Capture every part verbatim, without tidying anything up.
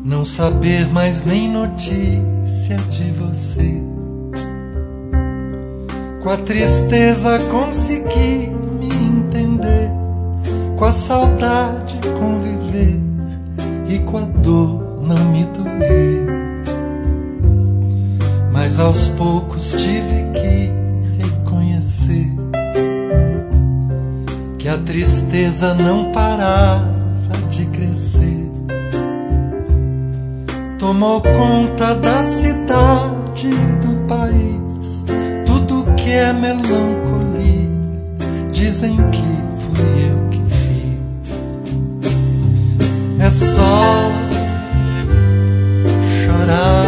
não saber mais nem notícia de você. Com a tristeza consegui me entender, com a saudade conviver e com a dor não me doer. Mas aos poucos tive que reconhecer que a tristeza não parava de crescer. Tomou conta da cidade e do país, tudo que é melancolia, dizem que fui eu que fiz. É só chorar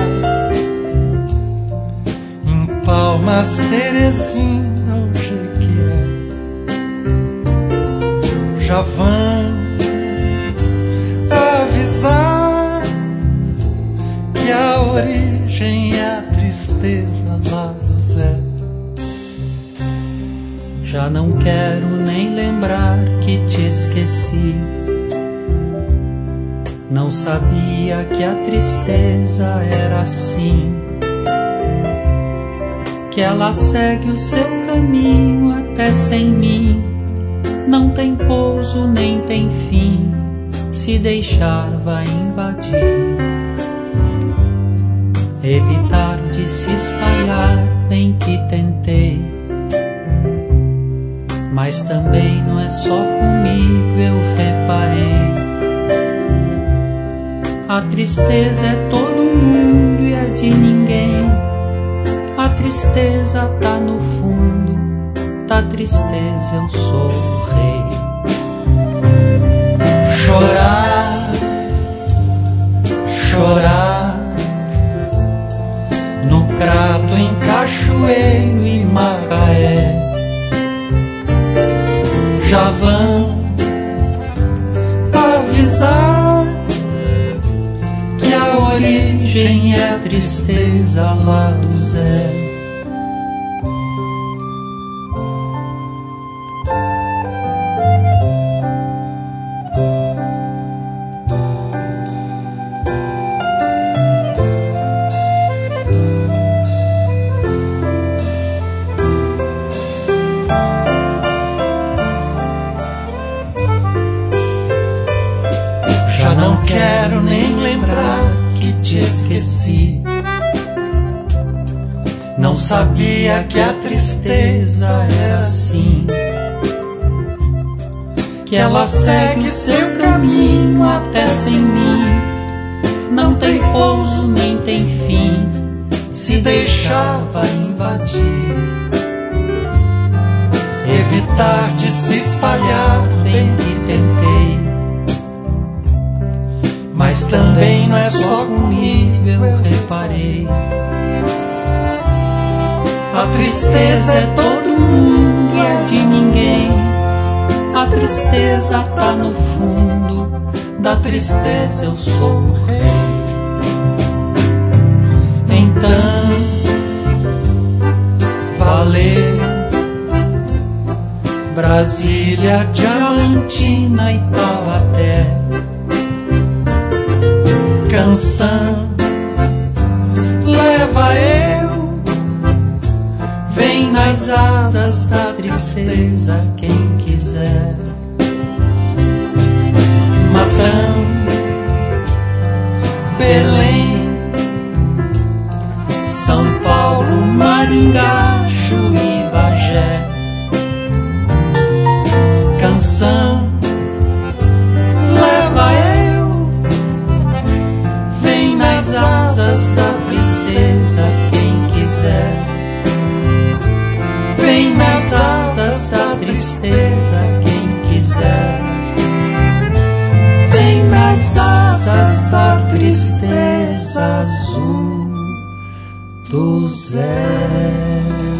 em Palmas, Terezinha ou Jequié. Já vão avisar que a origem é a tristeza lá do Zé. Já não quero nem lembrar que te esqueci. Não sabia que a tristeza era assim, que ela segue o seu caminho até sem mim. Não tem pouso nem tem fim, se deixar vai invadir. Evitar de se espalhar, bem que tentei, mas também não é só comigo, eu reparei. A tristeza é todo mundo e é de ninguém. A tristeza tá no fundo, da tristeza eu sou o rei. Chorar, chorar no Crato, em Cachoeiro e Macaé. Já vão avisar que a origem é a tristeza lá do Zé. Já não quero nem lembrar que te esqueci. Não sabia que a tristeza é assim, que ela segue seu caminho até sem mim. Não tem pouso nem tem fim, se deixar vai invadir. Evitar de se espalhar, bem que tentei, mas também não é só comigo, eu reparei. A tristeza é todo mundo, é de ninguém. A tristeza tá no fundo, da tristeza eu sou o rei. Então, valeu Brasília, Diamantina e Taubaté. Canção leva eu, vem nas asas da tristeza quem quiser. Matão, Belém, São Paulo, Maringá, Chuí, Bagé. Canção leva eu, vem nas asas da tristeza quem quiser. Vem nas asas da tristeza quem quiser. Vem nas asas da tristeza azul do Zé.